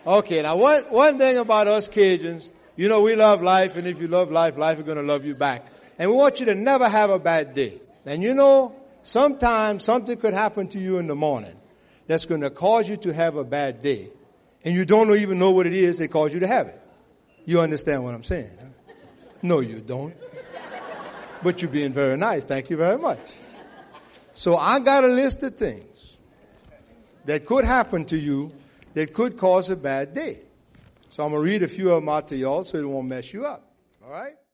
Okay, now one thing about us Cajuns, you know we love life, and if you love life, life is going to love you back. And we want you to never have a bad day. And you know, sometimes something could happen to you in the morning that's going to cause you to have a bad day. And you don't even know what it is that caused you to have it. You understand what I'm saying? Huh? No, you don't. But you're being very nice. Thank you very much. So I got a list of things that could happen to you that could cause a bad day. So I'm going to read a few of them out to y'all so it won't mess you up. All right?